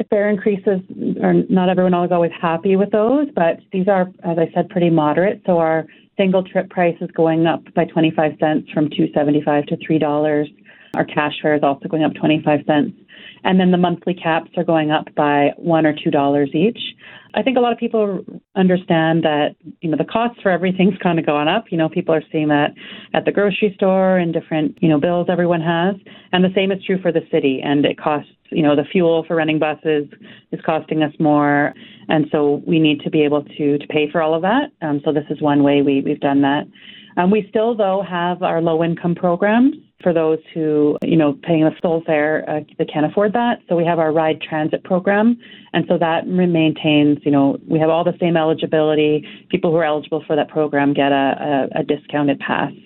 fare increases are not everyone is always happy with those, but these are, as I said, pretty moderate. So our single trip price is going up by 25 cents from $2.75 to $3. Our cash fare is also going up 25 cents. And then the monthly caps are going up by $1 or $2 each. I think a lot of people understand that, the costs for everything's kind of gone up. People are seeing that at the grocery store and different, bills everyone has. And the same is true for the city. And it costs, the fuel for renting buses is costing us more. And so we need to be able to pay for all of that. So this is one way we've done that. We still, though, have our low-income programs for those who, paying a full fare, they can't afford that. So we have our Ride Transit program. And so that maintains, we have all the same eligibility. People who are eligible for that program get a discounted pass